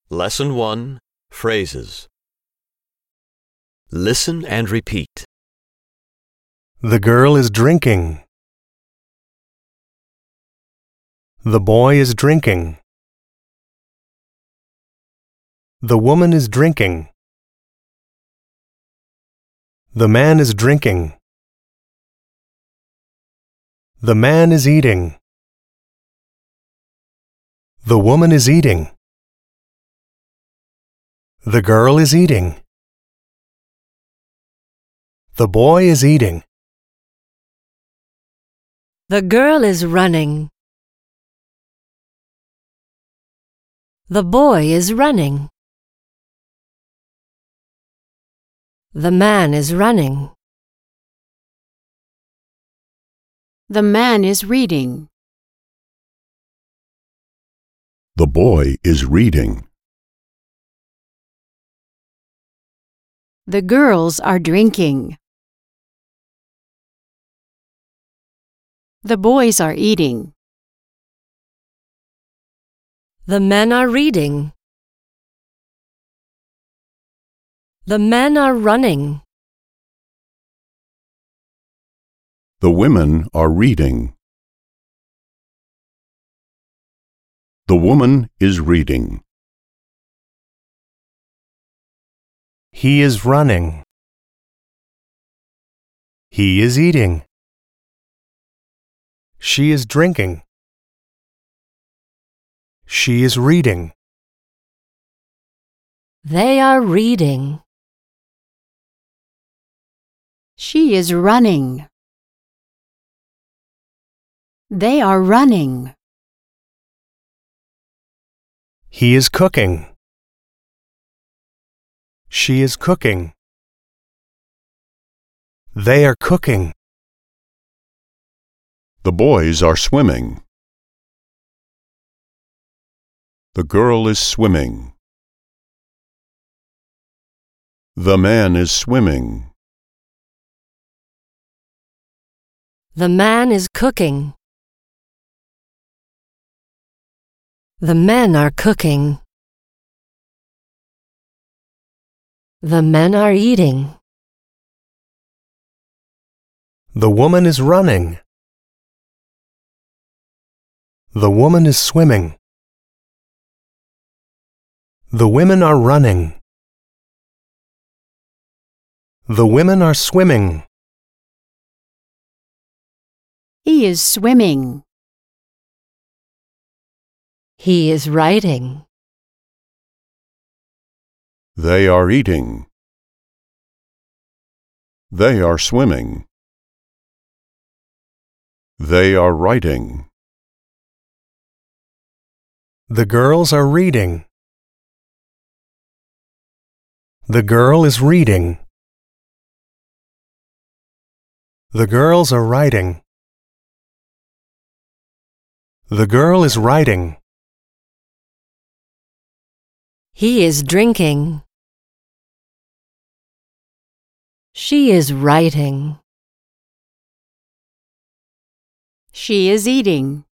Lesson 1. Phrases. Listen and repeat. The girl is drinking. The boy is drinking. The woman is drinking. The man is drinking. The man is eating. The woman is eating. The girl is eating. The boy is eating. The girl is running. The boy is running. The man is running. The man is reading. The boy is reading. The girls are drinking. The boys are eating. The men are reading. The men are running. The women are reading. The woman is reading. He is running. He is eating. She is drinking. She is reading. They are reading. She is running. They are running. He is cooking. She is cooking. They are cooking. The boys are swimming. The girl is swimming. The man is swimming. The man is cooking. The men are cooking. The men are eating. The woman is running. The woman is swimming. The women are running. The women are swimming. He is swimming. He is writing. They are eating. They are swimming. They are writing. The girls are reading. The girl is reading. The girls are writing. The girl is writing. He is drinking. She is writing. She is eating.